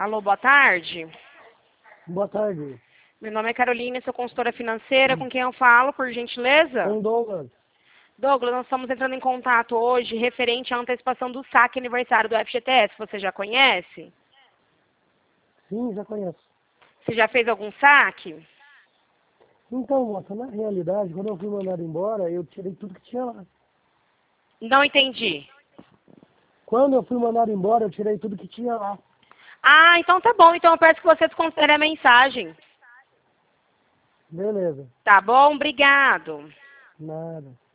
Alô, boa tarde. Boa tarde. Meu nome é Carolina, sou consultora financeira. Com quem eu falo, por gentileza? Com Douglas. Douglas, nós estamos entrando em contato hoje referente à antecipação do saque aniversário do FGTS. Você já conhece? Sim, já conheço. Você já fez algum saque? Então, moça, na realidade, quando eu fui mandado embora, eu tirei tudo que tinha lá. Não entendi. Quando eu fui mandado embora, eu tirei tudo que tinha lá. Ah, então tá bom. Então eu peço que você desconsidere a mensagem. Beleza. Tá bom? Obrigado. Nada.